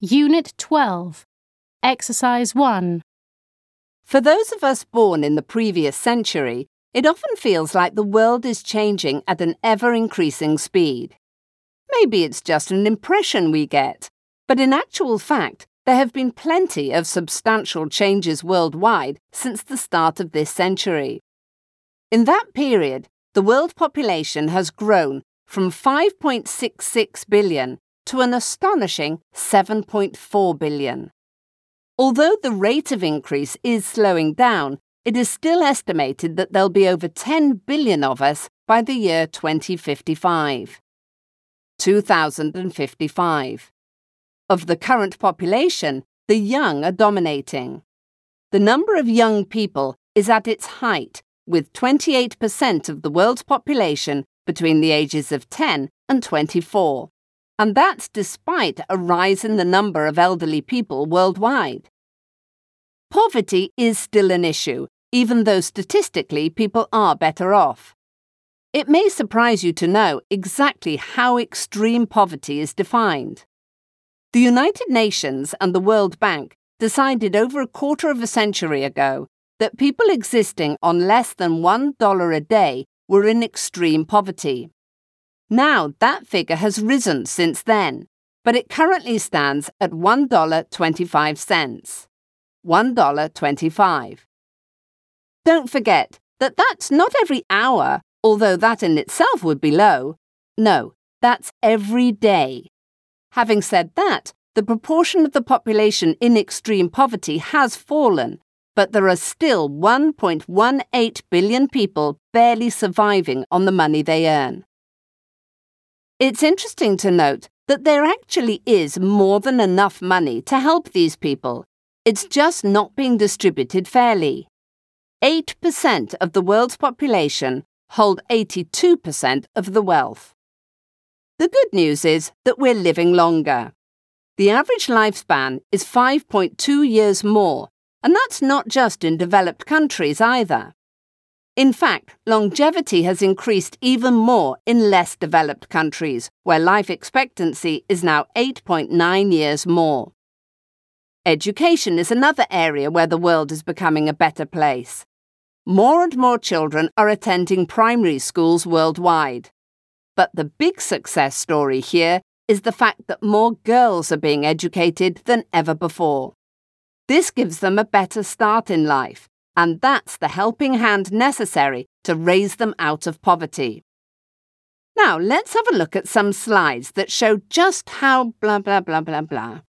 Unit 12, Exercise 1. For those of us born in the previous century, it often feels like the world is changing at an ever-increasing speed. Maybe it's just an impression we get, but in actual fact, there have been plenty of substantial changes worldwide since the start of this century. In that period, the world population has grown from 5.66 billion to an astonishing 7.4 billion. Although the rate of increase is slowing down, it is still estimated that there'll be over 10 billion of us by the year 2055. 2055. Of the current population, the young are dominating. The number of young people is at its height, with 28% of the world's population between the ages of 10 and 24. And that's despite a rise in the number of elderly people worldwide. Poverty is still an issue, even though statistically people are better off. It may surprise you to know exactly how extreme poverty is defined. The United Nations and the World Bank decided over a quarter of a century ago that people existing on less than $1 a day were in extreme poverty. Now that figure has risen since then, but it currently stands at $1.25. $1.25. Don't forget that that's not every hour, although that in itself would be low. No, that's every day. Having said that, the proportion of the population in extreme poverty has fallen, but there are still 1.18 billion people barely surviving on the money they earn. It's interesting to note that there actually is more than enough money to help these people. It's just not being distributed fairly. 8% of the world's population hold 82% of the wealth. The good news is that we're living longer. The average lifespan is 5.2 years more, and that's not just in developed countries either. In fact, longevity has increased even more in less developed countries, where life expectancy is now 8.9 years more. Education is another area where the world is becoming a better place. More and more children are attending primary schools worldwide. But the big success story here is the fact that more girls are being educated than ever before. This gives them a better start in life, and that's the helping hand necessary to raise them out of poverty. Now, let's have a look at some slides that show just how blah blah blah blah blah.